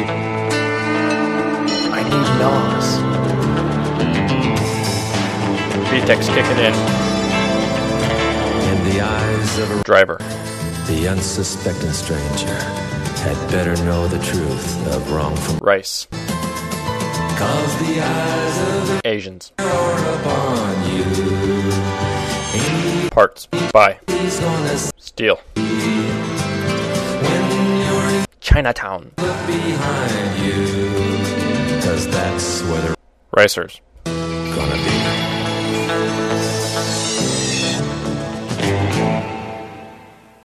I need NOS. VTEC's kicking in. In the eyes of a Driver. the unsuspecting stranger had better know the truth of wrong from Rice. 'cause the eyes of the Asians. are upon you. Parts. Buy. He's gonna Steel. when you're Chinatown. behind you, 'cause that's where they're Ricers. gonna be.